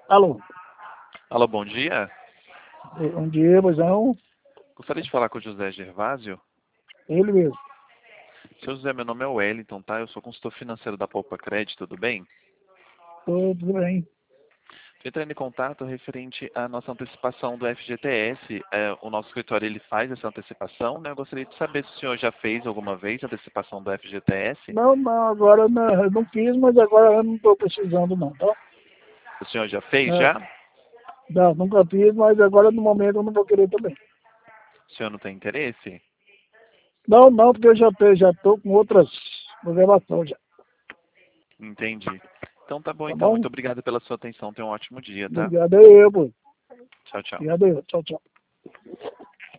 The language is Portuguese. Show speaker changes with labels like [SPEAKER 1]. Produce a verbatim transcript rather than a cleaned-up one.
[SPEAKER 1] Alô,
[SPEAKER 2] Alô, bom dia.
[SPEAKER 1] bom dia, pois não,
[SPEAKER 2] Gostaria de falar com o José Gervásio.
[SPEAKER 1] ele mesmo.
[SPEAKER 2] Seu José, meu nome é Wellington, tá? Eu sou consultor financeiro da Poupa Crédito, tudo bem?
[SPEAKER 1] Tudo bem.
[SPEAKER 2] Estou entrando em contato referente à nossa antecipação do F G T S. É, o nosso escritório ele faz essa antecipação, né? Eu gostaria de saber se o senhor já fez alguma vez a antecipação do F G T S.
[SPEAKER 1] Não, não, agora não, eu não fiz, mas agora eu não estou precisando não, tá?
[SPEAKER 2] O senhor já fez,
[SPEAKER 1] É,
[SPEAKER 2] já?
[SPEAKER 1] não, nunca fiz, mas agora no momento eu não vou querer também.
[SPEAKER 2] O senhor não tem interesse?
[SPEAKER 1] Não, não, porque eu já estou já tô com outras programações já,
[SPEAKER 2] Entendi. Então tá bom,
[SPEAKER 1] tá
[SPEAKER 2] então.
[SPEAKER 1] bom?
[SPEAKER 2] Muito obrigado pela sua atenção. Tenha um ótimo dia, tá?
[SPEAKER 1] Obrigado aí, eu, pô.
[SPEAKER 2] Tchau, tchau.
[SPEAKER 1] Obrigado aí, tchau, tchau.